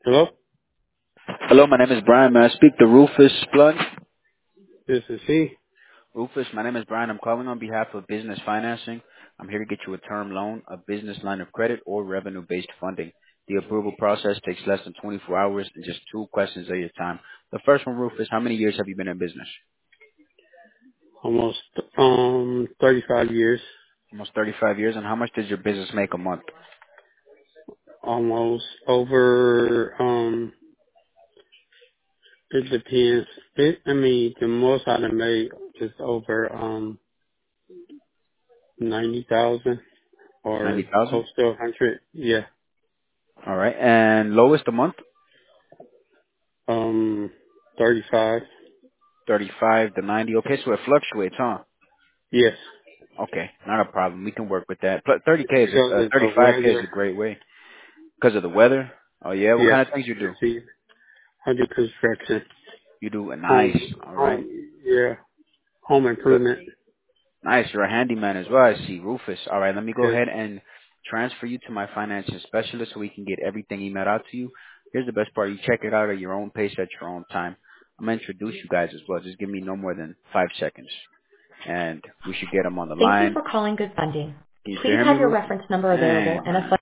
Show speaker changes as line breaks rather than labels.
Hello,
Hello, my name is Brian. May I speak to Rufus Blunt?
this is he.
Rufus, my name is Brian. I'm calling on behalf of Business Financing. I'm here to get you a term loan, a business line of credit, or revenue-based funding. The approval process takes less than 24 hours and just two questions of your time. The first one, Rufus, how many years have you been in business?
Almost 35 years.
Almost 35 years. And how much does your business make a month?
Almost over. It depends. The most I've made is over 90,000 or
90,000?
close to 100. Yeah.
All right. And lowest a month?
35.
35 to 90. Okay, so it fluctuates, huh?
Yes.
Okay, not a problem. We can work with that. But 30K is
Because of the
35K is
weather.
a great way. Because of the weather? Oh yeah, what
Yes.
kind of things you do?
See, I do construction.
You do a nice.
Home.
All right.
Home. Yeah. Home
Good.
improvement.
Nice. You're a handyman as well. I see. Rufus. All right. Let me go
Yes.
ahead and transfer you to my financial specialist so we can get everything emailed out to you. Here's the best part. You check it out at your own pace at your own time. I'm going to introduce you guys as well. Just give me no more than 5 seconds. And we should get them on the
Thank you
line.
for calling Good Funding.
Can you still
Please
hear me,
have your
Rufus?
reference number available
Man,
and a
man.